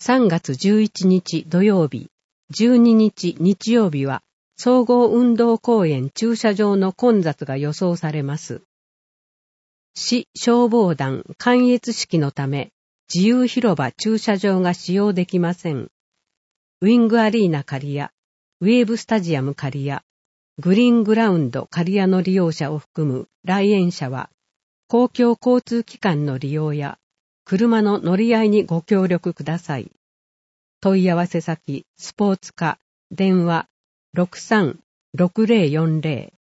3月11日土曜日、12日日曜日は、総合運動公園駐車場の混雑が予想されます。市消防団観閲式のため、自由広場駐車場が使用できません。ウィングアリーナ刈谷、ウェーブスタジアム刈谷、グリーングラウンド刈谷の利用者を含む来園者は、公共交通機関の利用や、車の乗り合いにご協力ください。問い合わせ先、スポーツ課、電話、63-6040